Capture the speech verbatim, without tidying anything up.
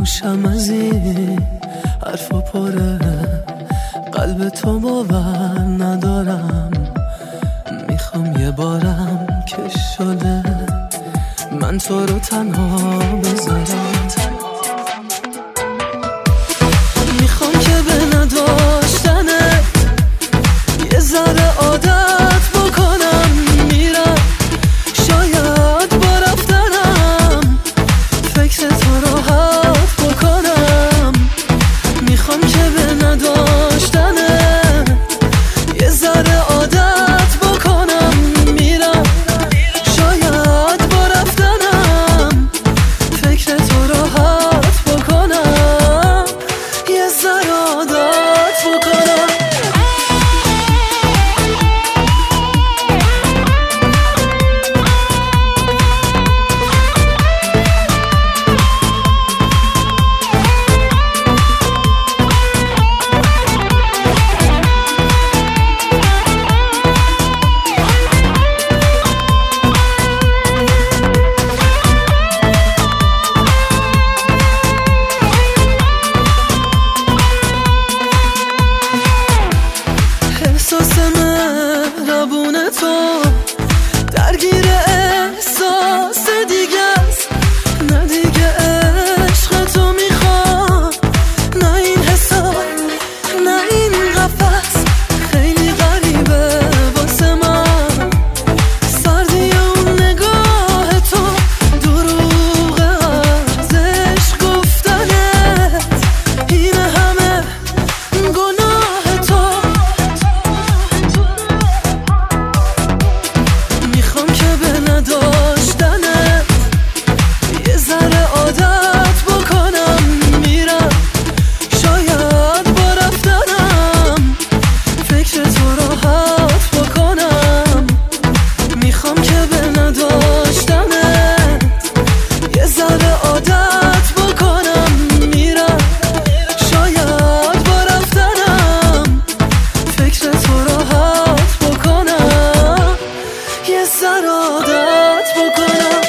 نوشم از این حرف و پره، قلب تو باور ندارم. میخوام یه بارم که شده من تو رو تنها بذارم. میخوام که به نداشتنه یه ذره عادت بکنم. میرم شاید با رفتنم فکر تو راحت بکنم. میخوام که به نداشتنه یه ذره عادت بکنم. میرم شاید با رفتنم فکر تو راحت بکنم. یه ذره عادت بکنم. احساس مهربون تو درگیر احساس دیگه است. نه دیگه عشق تو میخوام، نه این حساب، نه این قفس. خیلی غریبه واسه من سردی اون نگاه تو، دروغ ارزش گفتنت، این همه گناه تو. میخوام که به نداشتنت یه ذره عادت بکنم. میرم شاید با رفتنم فکر تو راحت بکنم. میخوام که به نداشتنت یه ذره عادت بکنم. میرم شاید با رفتنم فکر تو راحت بکنم. یه ذره عادت بکنم.